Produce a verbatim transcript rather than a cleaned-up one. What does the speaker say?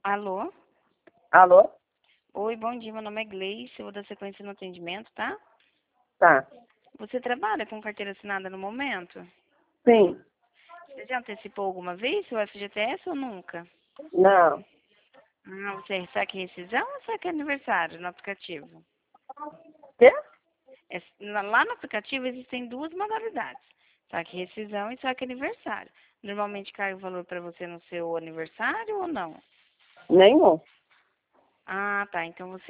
Alô? Alô? Oi, bom dia. Meu nome é Gleice. Eu vou dar sequência no atendimento, tá? Tá. Você trabalha com carteira assinada no momento? Sim. Você já antecipou alguma vez o F G T S ou nunca? Não. Ah, você saque rescisão ou saque aniversário no aplicativo? Quê? É, na- lá no aplicativo existem duas modalidades. Saque rescisão e saque aniversário. Normalmente cai o valor para você no seu aniversário ou não? Nenhum. Ah, tá. Então você